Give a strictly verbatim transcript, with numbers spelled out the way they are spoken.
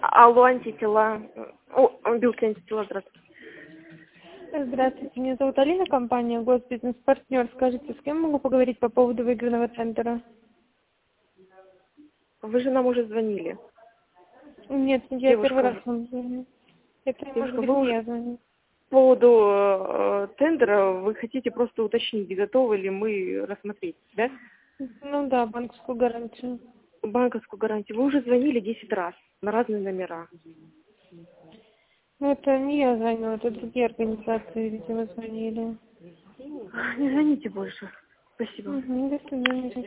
Алло, антитела. О, белки антитела, здравствуйте. Здравствуйте, меня зовут Алина, компания Госбизнес-партнер. Скажите, с кем могу поговорить по поводу выигранного тендера? Вы же нам уже звонили. Нет, я Девушка, первый раз вам звоню. Это, может девушка, быть, вы не уже я звоню. по поводу э, тендера вы хотите просто уточнить, готовы ли мы рассмотреть, да? Ну да, банковскую гарантию. Банковскую гарантию. Вы уже звонили десять раз на разные номера. Ну это не я звоню, это другие организации, видимо, звонили. Не звоните больше. Спасибо. Угу, до свидания.